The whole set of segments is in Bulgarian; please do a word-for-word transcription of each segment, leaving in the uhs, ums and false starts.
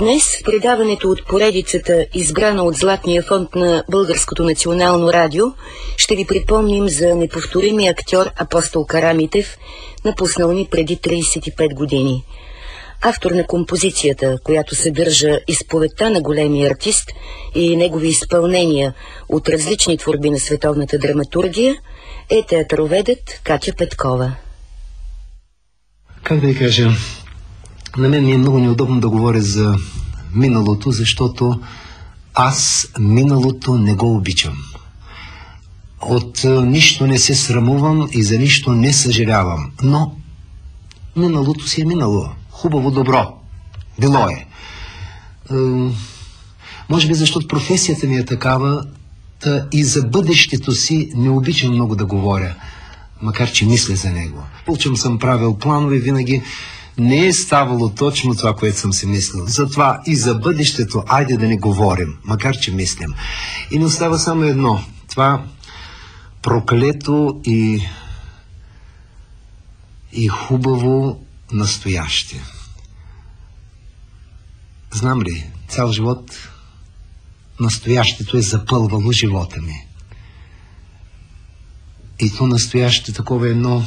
Днес в предаването от поредицата, избрана от Златния фонд на Българското национално радио, ще ви припомним за неповторимия актьор Апостол Карамитев, напуснал ни преди тридесет и пет години. Автор на композицията, която съдържа изповедта на големия артист и негови изпълнения от различни творби на световната драматургия, е театроведът Катя Петкова. Как да ви кажа, на мен ми е много неудобно да говоря за миналото, защото аз миналото не го обичам. От нищо не се срамувам и за нищо не съжалявам, но миналото си е минало. Хубаво, добро. Било е. е. Може би защото професията ми е такава, та и за бъдещето си не обичам много да говоря, макар че мисля за него. Получам съм правил планове, винаги не е ставало точно това, което съм си мислил. Затова и за бъдещето, айде да не говорим, макар че мислим. И не остава само едно. Това проклето и, и хубаво настояще. Знам ли, цял живот настоящето е запълвало живота ми. И то настояще такова едно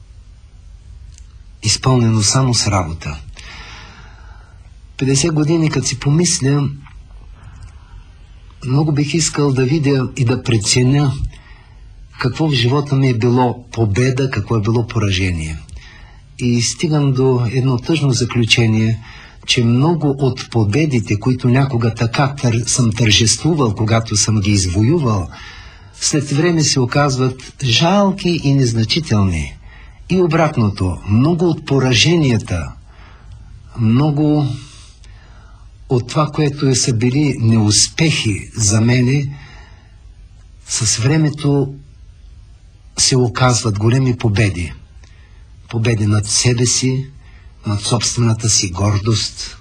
изпълнено само с работа. петдесет години, като си помисля, много бих искал да видя и да преценя какво в живота ми е било победа, какво е било поражение. И стигам до едно тъжно заключение, че много от победите, които някога така тър... съм тържествувал, когато съм ги извоювал, след време се оказват жалки и незначителни. И обратното, много от пораженията, много от това, което са били неуспехи за мене, с времето се оказват големи победи. Победи над себе си, над собствената си гордост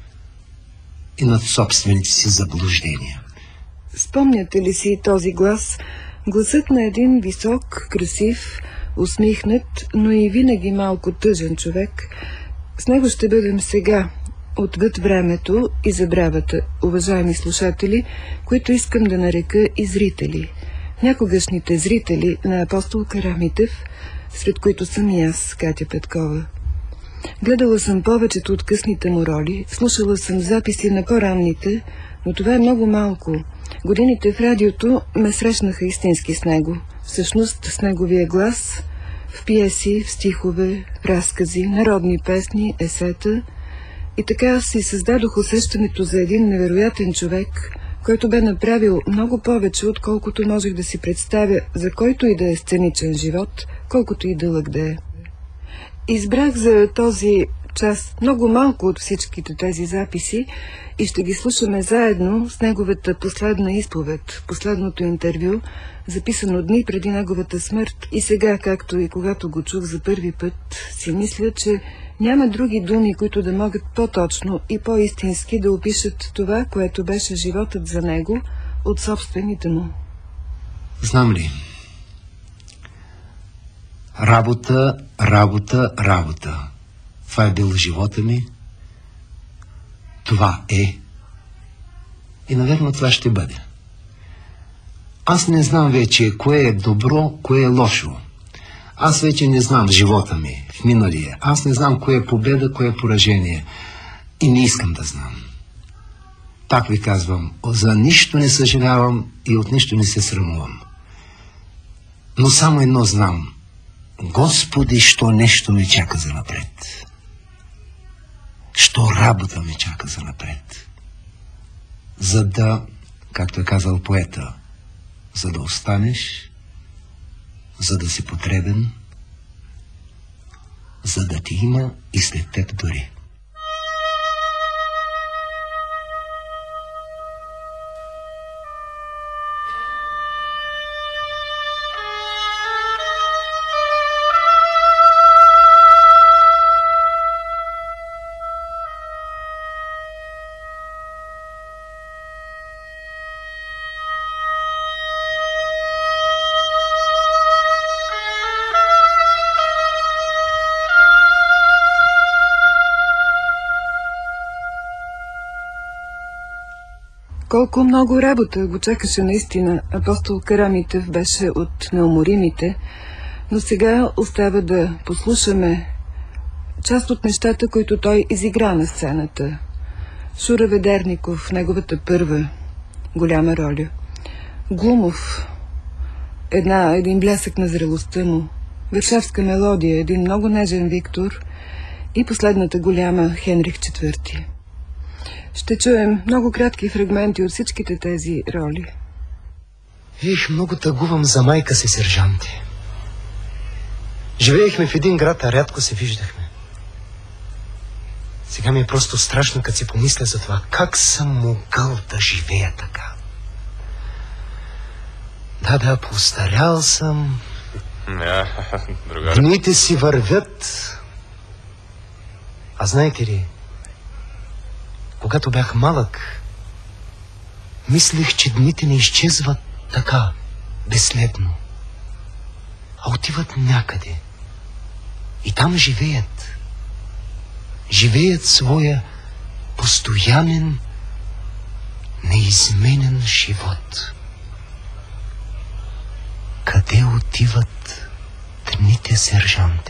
и над собствените си заблуждения. Спомняте ли си този глас? Гласът на един висок, красив, усмихнат, но и винаги малко тъжен човек. С него ще бъдем сега, отвъд времето и забравата, уважаеми слушатели, които искам да нарека и зрители. Някогашните зрители на Апостол Карамитев, сред които съм и аз, Катя Петкова. Гледала съм повечето от късните му роли, слушала съм записи на по-ранните, но това е много малко. Годините в радиото ме срещнаха истински с него. Всъщност с неговия глас, в пиеси, в стихове, в разкази, народни песни, есета. И така си създадох усещането за един невероятен човек, който бе направил много повече, отколкото можех да си представя за който и да е сценичен живот, колкото и дълъг да е. Избрах за този час много малко от всичките тези записи и ще ги слушаме заедно с неговата последна изповед, последното интервю, записано дни преди неговата смърт. И сега, както и когато го чух за първи път, си мисля, че няма други думи, които да могат по-точно и по-истински да опишат това, което беше животът за него от собствените му. Знам ли? Работа, работа, работа. Това е бил живота ми. Това е. И, наверно, това ще бъде. Аз не знам вече кое е добро, кое е лошо. Аз вече не знам живота ми в миналия. Аз не знам кое е победа, кое е поражение. И не искам да знам. Пак ви казвам, за нищо не съжалявам и от нищо не се срамувам. Но само едно знам. Господи, що нещо ме чака за напред. Що работа ме чака за напред. За да, както е казал поета, за да останеш, за да си потребен, за да ти има и след теб дори. Колко много работа го чакаше наистина. Апостол Карамитев беше от неуморимите, но сега остава да послушаме част от нещата, които той изигра на сцената. Шура Ведерников, неговата първа голяма роля. Глумов, една, един блясък на зрелостта му. Варшавска мелодия, един много нежен Виктор и последната голяма Хенрих четвърти. Ще чуем много кратки фрагменти от всичките тези роли. Их, много тъгувам за майка си, сержанте. Живеехме в един град, а рядко се виждахме. Сега ми е просто страшно, като си помисля за това. Как съм могъл да живея така? Да, да, постарял съм. Дните си вървят. А знаете ли, когато бях малък, мислех, че дните не изчезват така, безследно, а отиват някъде. И там живеят. Живеят своя постоянен, неизменен живот. Къде отиват дните, сержанте?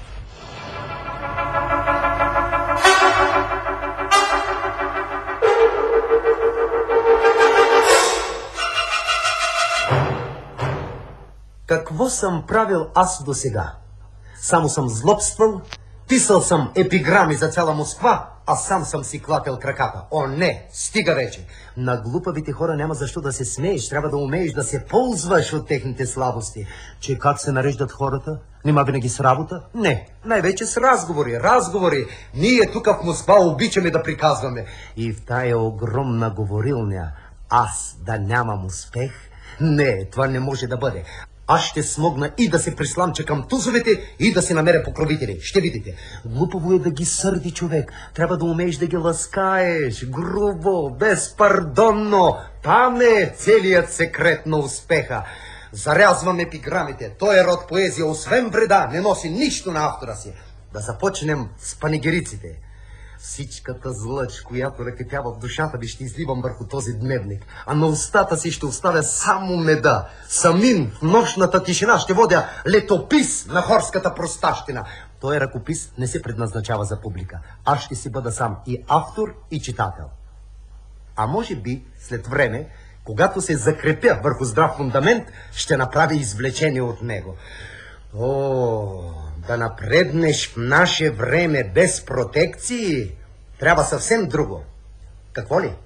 Какво съм правил аз до сега? Само съм злобствал, писал съм епиграми за цяла Москва, а сам съм си клатил краката. О, не! Стига вече! На глупавите хора няма защо да се смееш, трябва да умееш да се ползваш от техните слабости. Че как се нареждат хората? Нима винаги с работа? Не, най-вече с разговори, разговори. Ние тук в Москва обичаме да приказваме. И в тая огромна говорилня аз да нямам успех? Не, това не може да бъде. Аз ще смогна и да се присламча към тузовете, и да си намеря покровители. Ще видите. Глупаво е да ги сърди човек. Трябва да умееш да ги ласкаеш. Грубо, безпардонно. Там е целият секрет на успеха. Зарязвам епиграмите. Той е род поезия, освен вреда, не носи нищо на автора си. Да започнем с панигериците. Всичката злъч, която ръкетява в душата ми, ще изливам върху този дневник, а на устата си ще оставя само меда. Самин в нощната тишина ще водя летопис на хорската простащина. Той ръкопис не се предназначава за публика. Аз ще си бъда сам и автор, и читател. А може би след време, когато се закрепя върху здрав фундамент, ще направя извлечение от него. О, да напреднеш в наше време без протекции, трябва съвсем друго. Какво ли?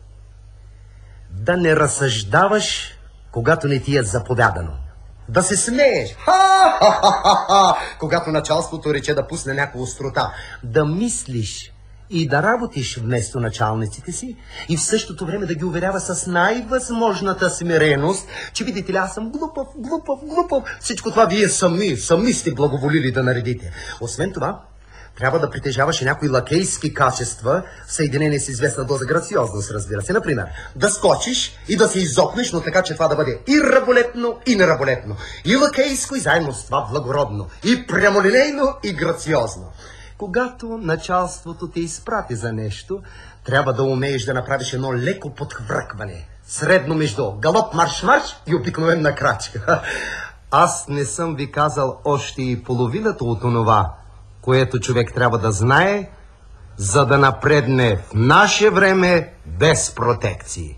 Да не разсъждаваш, когато не ти е заповядано. Да се смееш, ха-ха-ха-ха, когато началството рече да пусне някаква острота. Да мислиш и да работиш вместо началниците си и в същото време да ги уверява с най-възможната смиреност, че видите ли, аз съм глупав, глупав, глупав. Всичко това вие сами, сами сте благоволили да наредите. Освен това, трябва да притежаваш и някои лакейски качества, съединени с известна доза грациозност, разбира се. Например, да скочиш и да се изопнеш, но така, че това да бъде и раболепно, и нераболепно. И лакейско, и заедно с това благородно. И прямолинейно, и грациозно. Когато началството те изпрати за нещо, трябва да умееш да направиш едно леко подхвъркване. Средно между галоп, марш-марш и обикновена крачка. Аз не съм ви казал още и половината от онова, което човек трябва да знае, за да напредне в наше време без протекции.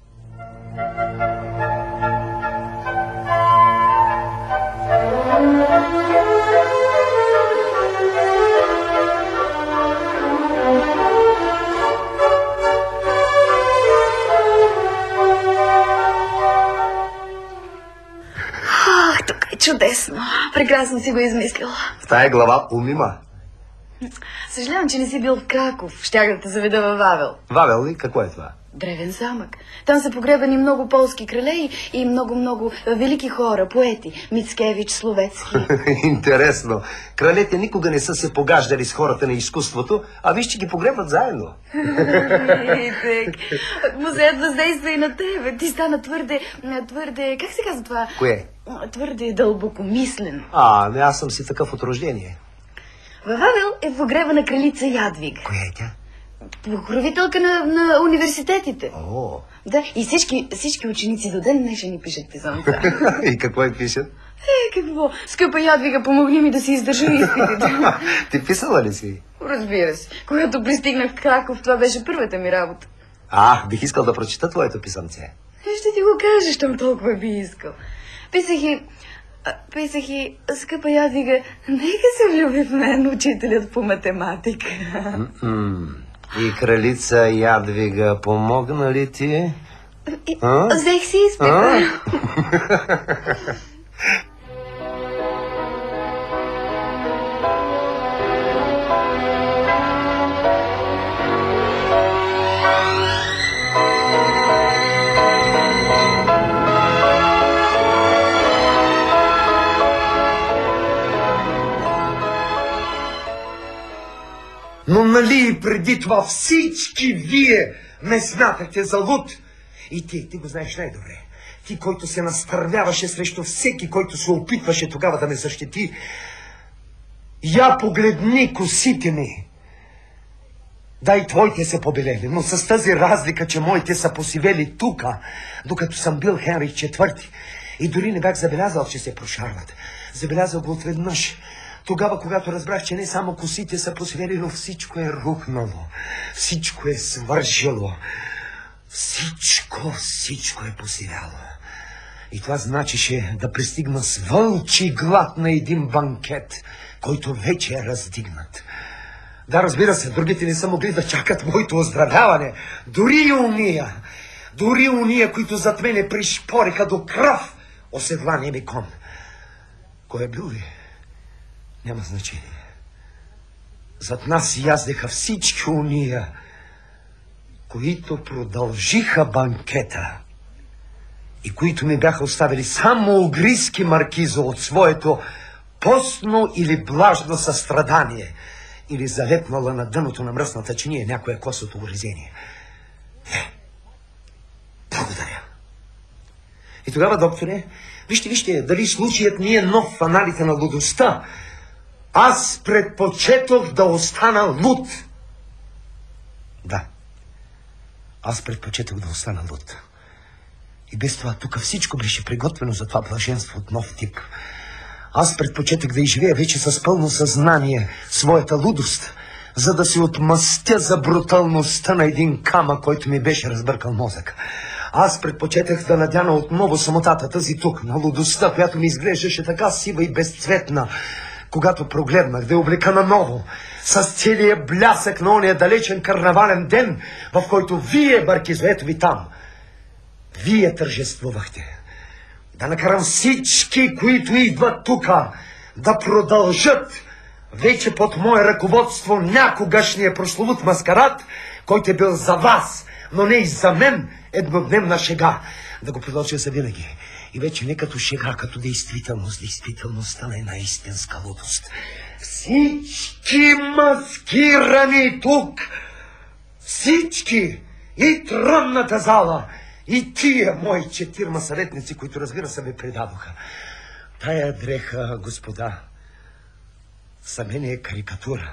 Чудесно. Прекрасно си го измислила. В тая глава умима. Съжалявам, че не си бил в Краков. Щях да те заведа във Вавел. Вавел ли? Какво е това? Древен замък. Там са погребани много полски кралей и много-много велики хора, поети. Мицкевич, Словецки. Интересно. Кралете никога не са се погаждали с хората на изкуството, а виж, че ги погребват заедно. Музеят въздейства и на тебе. Ти стана твърде, твърде, как се казва това? Кое? Твърде дълбокомислен. А, не, аз съм си такъв от рождение. Във Вавел е погребана кралица Ядвиг. Коя е тя? покровителка на, на университетите. О. Да, и всички, всички ученици до ден днешен ни пишат писъмца. И какво е пишат? Е, какво? Скъпа Ядвига, помогни ми да си издържа изпитите. Ти писала ли си? Разбира се. Когато пристигнах в Краков, това беше първата ми работа. А, бих искал да прочита твоето писъмце. Е, ще ти го кажа, щом толкова би искал. Писах и... Писах и, скъпа Ядвига, нека се влюби в мен учителят по математика. Mm-mm. И кралица Ядвига помогна ли ти? И, взех си изпита. Но нали преди това всички вие ме смятахте за луд? И ти, ти го знаеш най-добре. Ти, който се настървяваше срещу всеки, който се опитваше тогава да ме защити. Я погледни косите ми. Да, и твоите са побелели, но с тази разлика, че моите са посивели тука, докато съм бил Хенрих четвърти. И дори не бях забелязал, че се прошарват. Забелязал го отведнъж. Тогава, когато разбрах, че не само косите са посвели, но всичко е рухнало, всичко е свършило, всичко, всичко е посивяло. И това значеше да пристигна с вълчи глад на един банкет, който вече е раздигнат. Да, разбира се, другите не са могли да чакат моето оздравяване. Дори и уния, дори уния, които зад мене пришпориха до кръв оседлания ми кон. Кой е бил ли? Няма значение. Зад нас яздеха всички уния, които продължиха банкета и които ми бяха оставили само угриски маркиза от своето постно или блажно състрадание, или залепнала на дъното на мръсната чиния някое косото урезение. Е, благодаря. И тогава, докторе, вижте, вижте, дали случаят ни е нов в аналите на лудостта. Аз предпочетох да остана луд. Да, аз предпочетох да остана луд. И без това тук всичко беше приготвено за това блаженство от нов тип. Аз предпочетох да изживея вече с пълно съзнание своята лудост, за да се отмъстя за бруталността на един камък, който ми беше разбъркал мозък. Аз предпочетах да надяна отново самотата, тази тук, на лудостта, която ми изглеждаше така сива и безцветна, когато прогледнах да я облека наново, с целия блясък на ония далечен карнавален ден, в който вие, Маркизо, ето ви там, вие тържествувахте. Да накарам всички, които идват тука, да продължат вече под мое ръководство някогашния прословут маскарад, който е бил за вас, но не и за мен, еднодневна шега. Да го продължа за винаги. И вече не като шега, като действителност. Действителността на една истинска лудост. Всички маскирани тук, всички, и тронната зала, и тия мои четирма съветници, които разбира се ме предадоха. Тая дреха, господа, за мен е карикатура.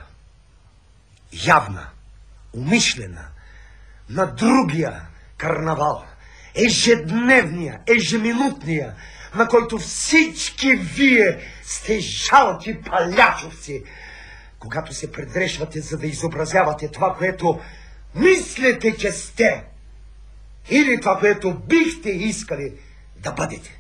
Явна, умишлена, на другия карнавал, ежедневния, ежеминутния, на който всички вие сте жалки палячовци, когато се предрешвате, за да изобразявате това, което мислите, че сте, или това, което бихте искали да бъдете.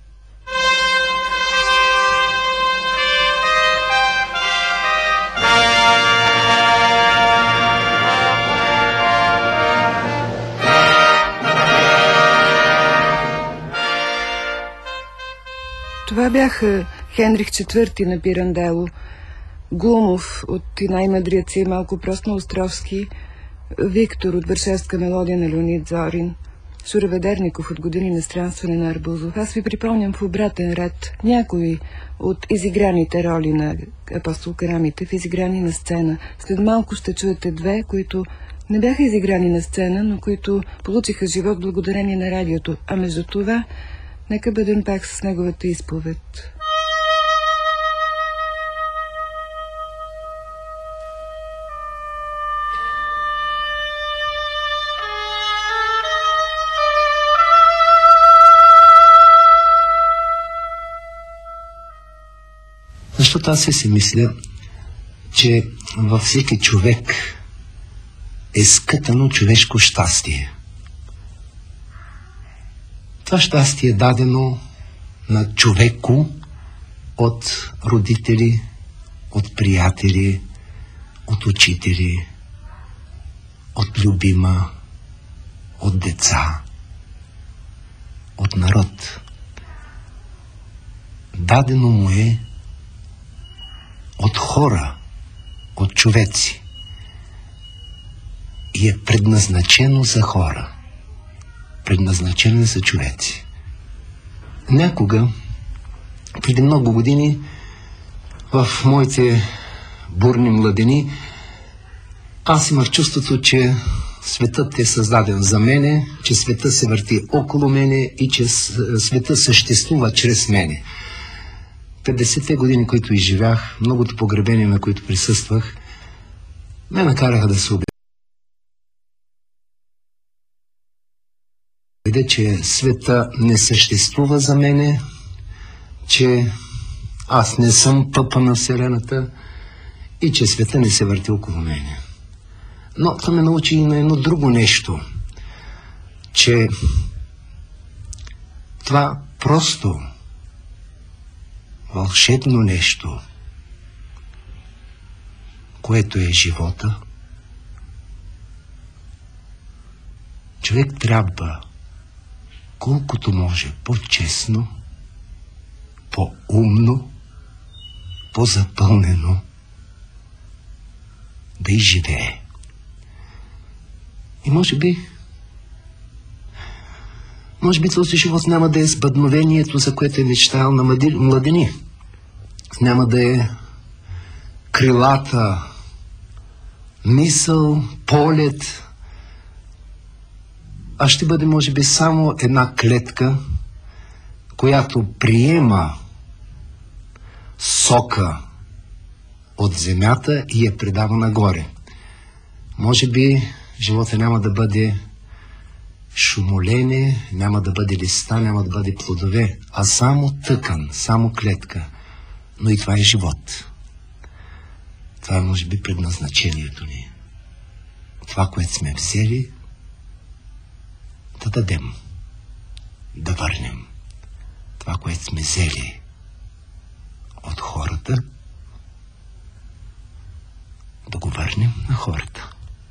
Това бяха Хенрих четвърти на Пирандело, Глумов от И най-мъдрият си малко прост на Островски, Виктор от Варшавска мелодия на Леонид Зорин, Шураведерников от Години на странстване на Арбузов. Аз ви припомням в обратен ред някои от изиграните роли на Апостол Карамитев, изиграни на сцена. След малко ще чуете две, които не бяха изиграни на сцена, но които получиха живот благодарение на радиото. А между това, нека бъдем пак с неговата изповед. Защото аз си мисля, че във всеки човек е скътано човешко щастие. Това щастие е дадено на човеко от родители, от приятели, от учители, от любима, от деца, от народ. Дадено му е от хора, от човеци и е предназначено за хора. Предназначено е за човеци. Някога, преди много години, в моите бурни младени, аз имах чувството, че светът е създаден за мене, че светът се върти около мене и че светът съществува чрез мене. петдесетте години, които изживях, многото погребения, на които присъствах, ме накараха да се убедя, че света не съществува за мене, че аз не съм пъпа на Вселената и че света не се върти около мене. Но това ме научи и на едно друго нещо, че това просто вълшебно нещо, което е живота, човек трябва колкото може по-честно, по-умно, по-запълнено да изживее. И може би може би този живот няма да е сбъдновението, за което е мечтал на младени. Няма да е крилата мисъл, полет, а ще бъде, може би, само една клетка, която приема сока от земята и я предава нагоре. Може би живота няма да бъде шумолене, няма да бъде листа, няма да бъде плодове, а само тъкан, само клетка. Но и това е живот. Това е, може би, предназначението ни. Това, което сме взели, да дадем, да върнем. Това, което сме взели от хората, да го върнем на хората.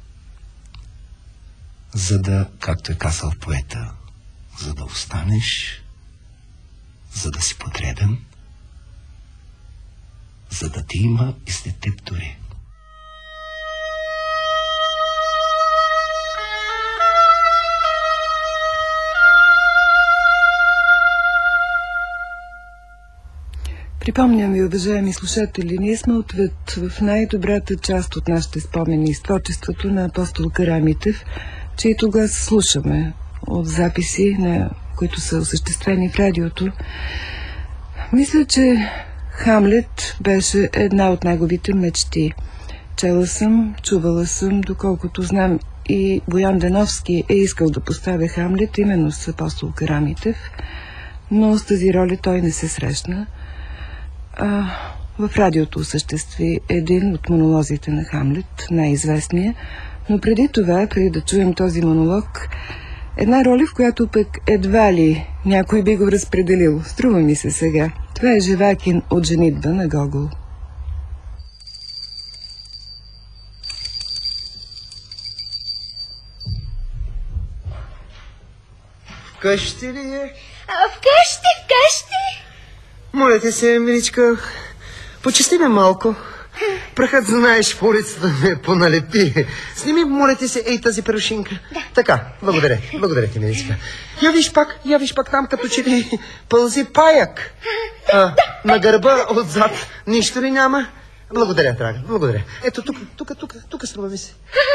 За да, както е казал поета, за да останеш, за да си потребен, за да ти има и след теб дори. Припомням ви, уважаеми слушатели, ние сме отвъд в най-добрата част от нашите спомени с творчеството на апостол Карамитев, чието глас слушаме от записи, на които са осъществени в радиото. Мисля, че Хамлет беше една от неговите мечти. Чела съм, чувала съм, доколкото знам, и Боян Деновски е искал да поставя Хамлет именно с апостол Карамитев, но с тази роля той не се срещна. А, в радиото осъществи един от монолозите на Хамлет, най-известния, но преди това, преди да чуем този монолог, една роля, в която пък едва ли някой би го разпределил. Струва ми се сега. Това е Живакин от женитба на Гогол. Вкъщи ли е? А, вкъщи, вкъщи. Моля те се, миличка, почисти ме малко. Прахът, знаеш, по улицата ме поналепи. Сними, моля ти се, ей тази перушинка. Да. Така, благодаря, благодаря ти, миличка. Я виж пак, я виж пак там, като че ли пълзи паяк. А, на гърба отзад нищо ли няма? Благодаря, драга, благодаря. Ето, тук, тук, тук, тук струва ми се.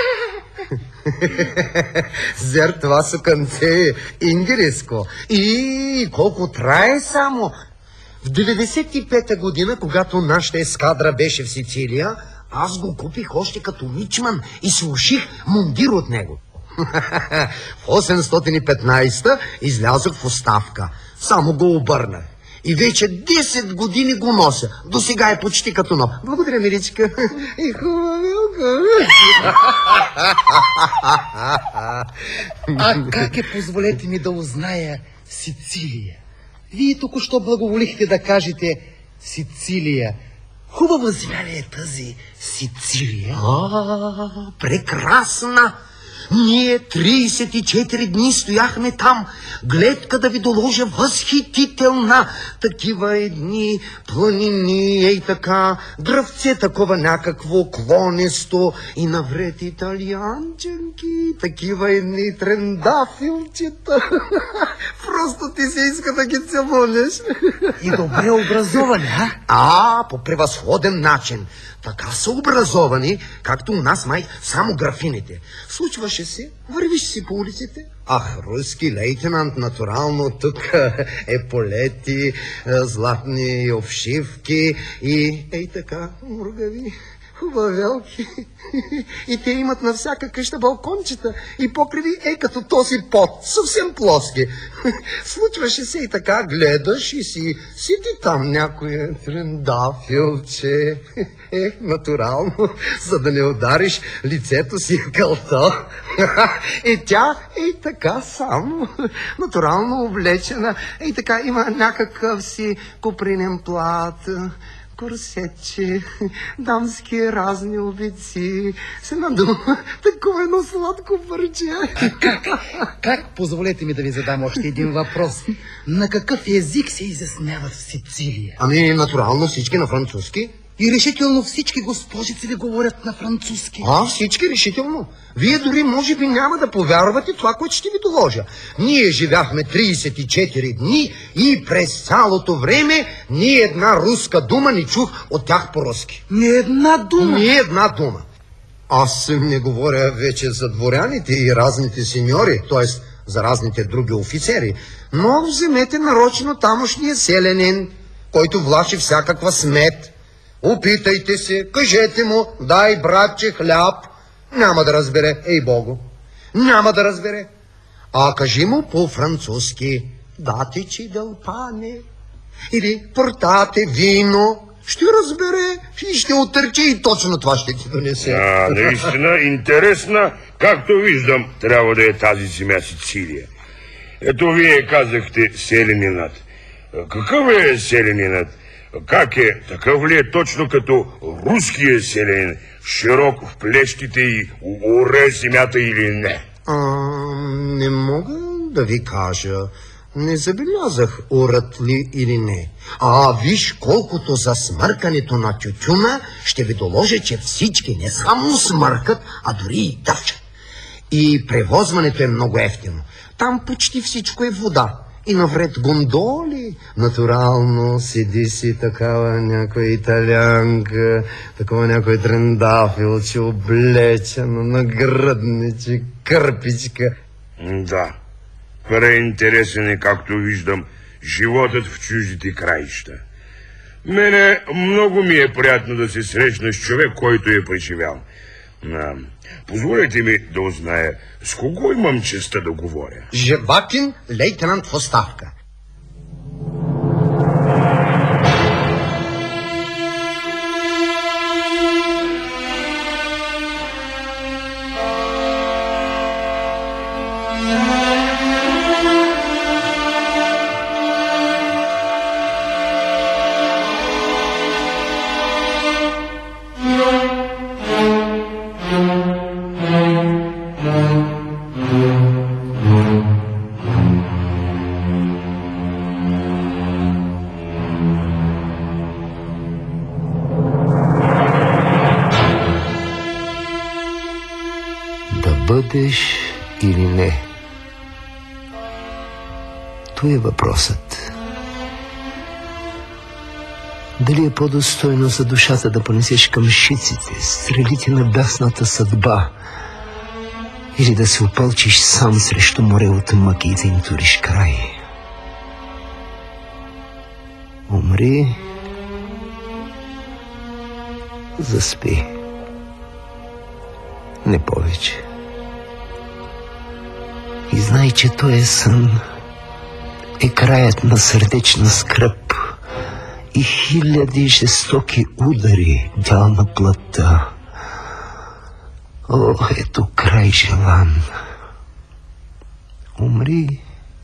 Зер, това сукънце индиреско. И колко трае само. В деветдесет и пета година, когато нашата ескадра беше в Сицилия, аз го купих още като мичман и слуших мундир от него. В осемстотин и петнайсета излязох в оставка. Само го обърнах. И вече десет години го нося. До сега е почти като нов. Благодаря, миличка. И хубавилка. А как е, позволете ми да узная, Сицилия? Вие току-що благоволихте да кажете Сицилия. Хубава земя ли е тази Сицилия? А, прекрасна! Ние тридесет и четири дни стояхме там. Гледка да ви доложа възхитителна. Такива едни планини, ей така, дръвце такова някакво клонесто и навред италианченки, такива едни трендафилчета. Просто ти се иска да ги целунеш. И добре образовани, а? А, по превъзходен начин. Така са образовани, както у нас май само графините. Случваше се, вървиш си по улиците. Ах, руски лейтенант, натурално тук еполети, златни обшивки и ей така, мургави, хубавелки. И те имат на всяка къща балкончета и покриви е като този пот, съвсем плоски. Случваше се и така, гледаш и си сиди там някоя трендафилче. Е, натурално, за да не удариш лицето си в кълто. И тя е така само, натурално облечена. И така има някакъв си купринен плат, корсетче, дамски разни обици. С една дума, такова едно сладко парче. Как? Как? Позволете ми да ви задам още един въпрос. На какъв език се изяснява в Сицилия? Ами, натурално всички на французски. И решително всички госпожици ли говорят на французски? А, всички решително. Вие дори може би няма да повярвате това, което ще ви доложа. Ние живяхме тридесет и четири дни и през цялото време ни една руска дума не чух от тях по-руски. Ни една дума? Ни една дума. Аз не говоря вече за дворяните и разните сеньори, т.е. за разните други офицери. Но вземете нарочно тамошния селянин, който влаши всякаква смет. Опитайте се, кажете му, дай, братче, хляб. Няма да разбере, ей богу. Няма да разбере. А кажи му по-французски, дате чи дел пане, или портате вино. Ще разбере и ще отърче и точно това ще ти донесе. А, наистина интересна, както виждам, трябва да е тази земя Сицилия. Ето вие казахте селянинът. Какъв е селянинът? Как е? Такъв ли е точно като руския селянин? Широк в плещите и оре земята или не? А, не мога да ви кажа. Не забелязах орът ли или не. А виж колкото за смъркането на тютюна, ще ви доложа, че всички не само смъркат, а дори и дъвчат. И превозването е много ефтино. Там почти всичко е вода. И навред гондоли, натурално седи си такава някоя италянка, такова някой трендафилче, облечено на гръдниче, кърпичка. Да, преинтересен е, както виждам, животът в чуждите краища. Мене много ми е приятно да се срещна с човек, който е преживял. А, позволете ми да узная, с кого имам честа да говоря? Живакин, лейтенант в оставка. Бъдеш или не? Това е въпросът. Дали е по-достойно за душата да понесеш камшиците, стрелите на бясната съдба, или да се опълчиш сам срещу море от мъки и да им туриш край? Умри, заспи. Не повече. И знай, че този сън е краят на сърдечна скръб, и хиляди жестоки удари, дял на плътта. О, ето край желан. Умри,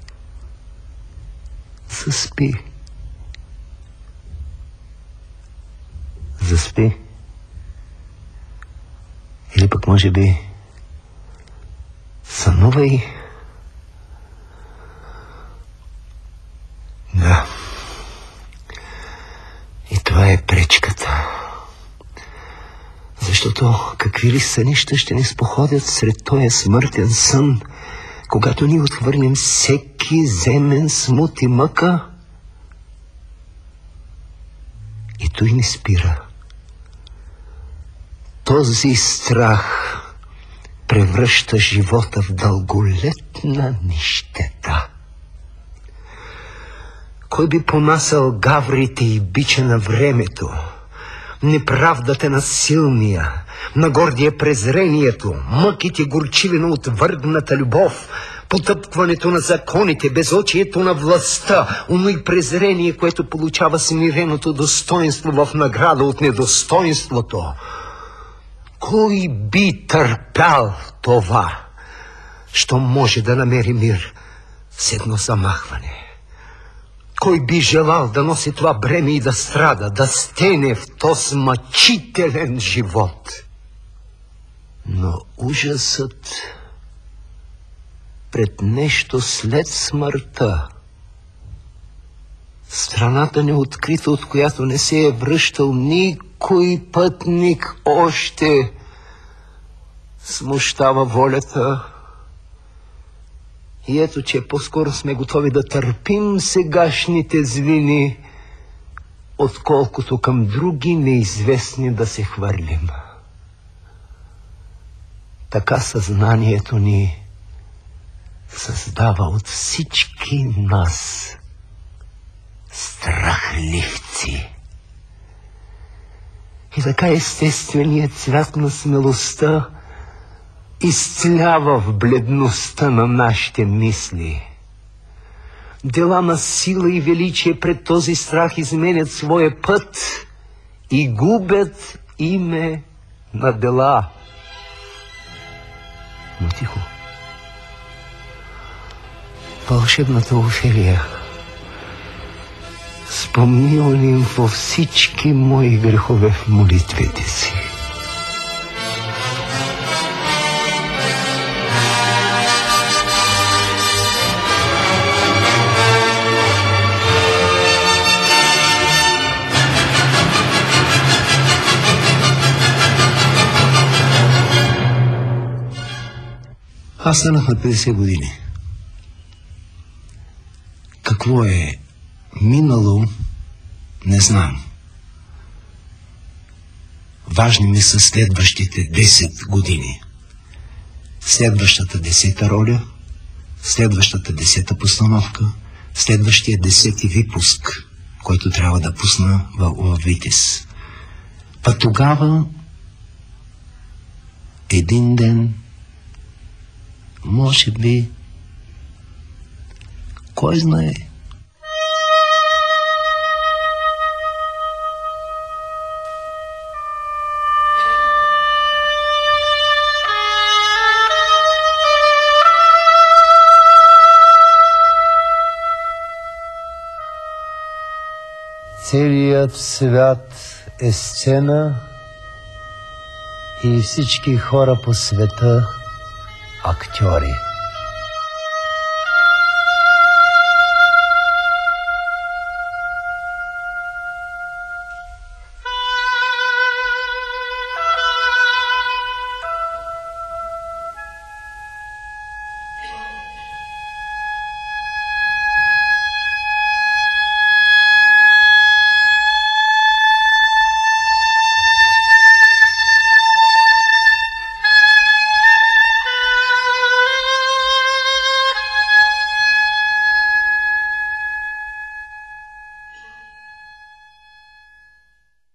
заспи. Заспи. Или пък може би сънувай. Да. И това е пречката. Защото какви ли сънища ще ни споходят сред този смъртен сън, когато ни отхвърлим всеки земен смут и мъка? И той ни спира. Този страх превръща живота в дълголетна нищета. Кой би понасял гаврите и бича на времето, неправдата на силния, на гордия презрението, мъките горчиви на отвърдната любов, потъпкването на законите, безочието на властта, оно и презрение, което получава смиреното достоинство в награда от недостоинството? Кой би търпял това, що може да намери мир с едно замахване? Кой би желал да носи това бреме и да страда, да стене в този мъчителен живот? Но ужасът пред нещо след смъртта, страната неоткрита, от която не се е връщал никой пътник още, смущава волята. И ето, че по-скоро сме готови да търпим сегашните звини, отколкото към други неизвестни да се хвърлим. Така съзнанието ни създава от всички нас страхливци. И така естественият цвят на смелостта изцелява в бледността на нашите мисли. Дела на сила и величие пред този страх изменят своя път и губят име на дела. Но тихо. Вълшебната Офелия спомнила ли им по всички мои грехове в молитвите си? Аз станах на петдесет години. Какво е минало, не знам. Важни ми са следващите десет години. Следващата десета роля, следващата десета постановка, следващия десети випуск, който трябва да пусна в, в Витис. Па тогава един ден, може би, кой знае. Целият свят е сцена и всички хора по света актьори.